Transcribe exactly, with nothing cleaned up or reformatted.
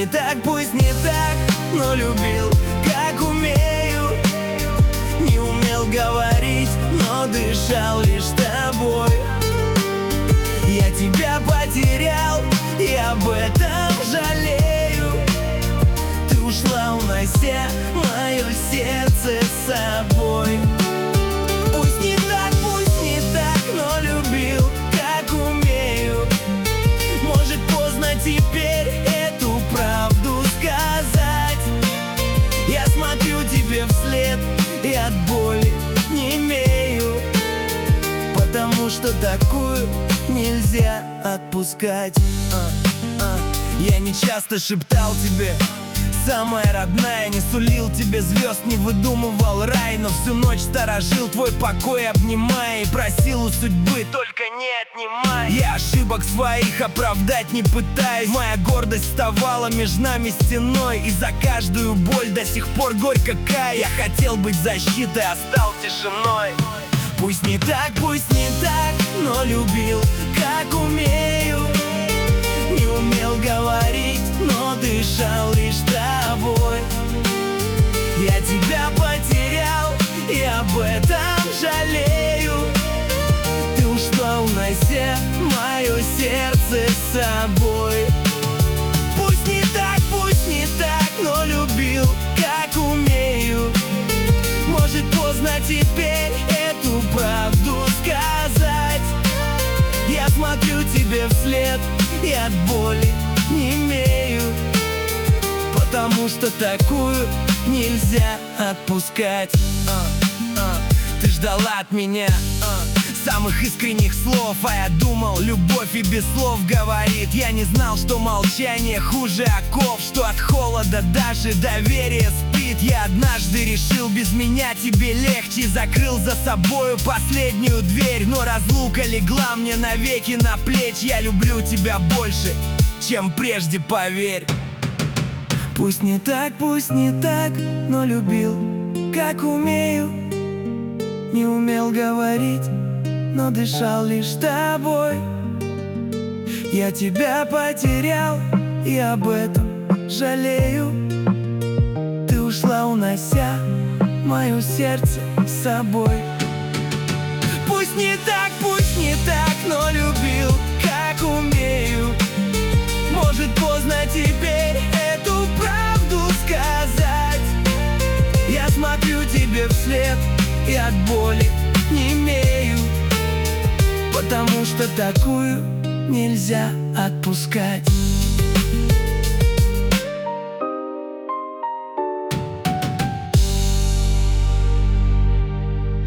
так, пусть не так, но любил, как умею. Не умел говорить, но дышал лишь тобой. Я тебя потерял, и об этом жалею. Ты ушла, унося мое сердце с собой. Пусть не так, пусть не так, но любил, как умею. Может, поздно теперь эту правду сказать. Я смотрю тебе вслед и от боли немею, потому что такую нельзя отпускать. а, а. Я не часто шептал тебе, самая родная, не сулил тебе звезд, не выдумывал рай, но всю ночь сторожил твой покой, обнимая, и просил у судьбы только не отнимай. Я ошибок своих оправдать не пытаюсь. Моя гордость вставала между нами стеной, и за каждую боль до сих пор горько каю. Я хотел быть защитой, а стал тишиной. Пусть не так, пусть не так, но любил, как умею. Не умел говорить, но дышал лишь тобой. Я тебя потерял, и об этом жалею. Ты ушла, унося мое сердце с собой. Пусть не так, пусть не так, но любил, как умею. Может, поздно теперь эту правду сказать. Я смотрю тебе вслед и от боли немею, потому что такую нельзя отпускать. а, а. Ты ждала от меня а, самых искренних слов, а я думал, любовь и без слов говорит. Я не знал, что молчание хуже оков, что от холода даже доверие спит. Я однажды решил, без меня тебе легче, закрыл за собою последнюю дверь. Но разлука легла мне навеки на плечи. Я люблю тебя больше, чем прежде, поверь. Пусть не так, пусть не так, но любил, как умею. Не умел говорить, но дышал лишь тобой. Я тебя потерял, и об этом жалею. Ты ушла, унося мое сердце с собой. Пусть не так, пусть не так, но любил, как умею. Может, поздно теперь эту правду сказать. Я смотрю тебе вслед и от боли немею, потому что такую нельзя отпускать.